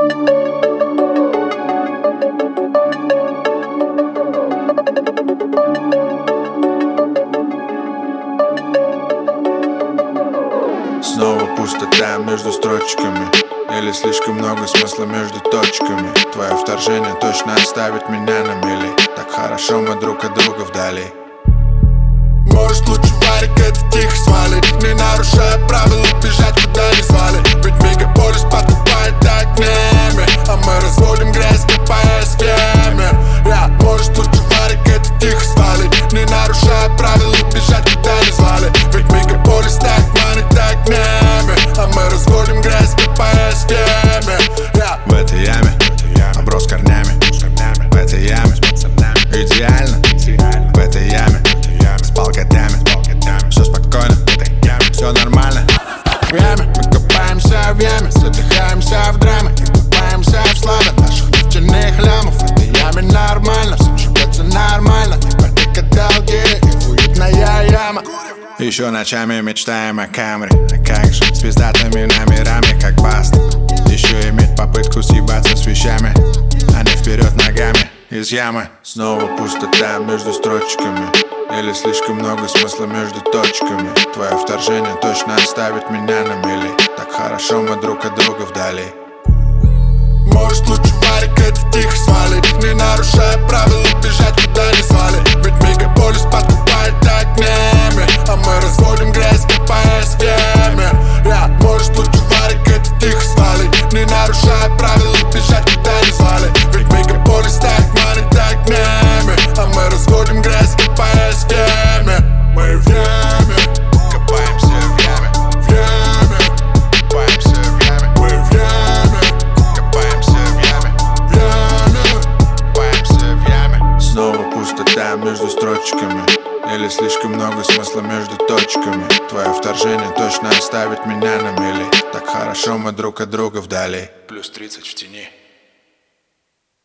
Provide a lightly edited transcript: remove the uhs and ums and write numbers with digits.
Снова пустота между строчками, или слишком много смысла между точками. Твое вторжение точно оставит меня на мели. Так хорошо мы друг от друга вдали. Может, лучше варик это тихо свалить, не нарушая правила, бежать куда не звали. Ведь мегаполис подкупает огнями, а мы разводим грязь, копая схемы. Может, лучше варик это тихо свалить, не нарушая правила, бежать куда не звали. Ведь мегаполис так манит огнями, а мы разводим грязь, копая схемы. В этой яме оброс корнями, в этой яме идеально, в этой яме спал годами. Все спокойно, все нормально. В яме мы копаемся в яме, задыхаемся в драме и купаемся в славе наших нефтяных лямов. В этой яме нормально, все живется нормально. Ипотека, долги и уютная яма. Еще ночами мечтаем о камере, а как же с пиздатыми номерами, как Баста. Еще иметь попытку съебаться с вещами, а не вперед ногами из ямы. Снова пустота между строчками, или слишком много смысла между точками. Твое вторжение точно оставит меня на мели. Так хорошо мы друг от друга вдали. Может, лучше варик это тихо свалить, не нарушая правила, бежать куда не звали. Ведь мегаполис подкупает огнями, а мы разводим грязь, копая схемы. Может, лучше варик это тихо свалить, не нарушая правила, бежать куда не звали. Ведь мегаполис так манит огнями, а мы разводим грязь, копая схемы. Мы в яме, Копаемся в яме, в яме, копаемся в яме, мы в яме, копаемся в яме, в яме. копаемся в яме. Снова пустота между строчками, или слишком много смысла между точками. Твое вторжение точно оставит меня на мели. Так хорошо мы друг от друга вдали. +30 в тени.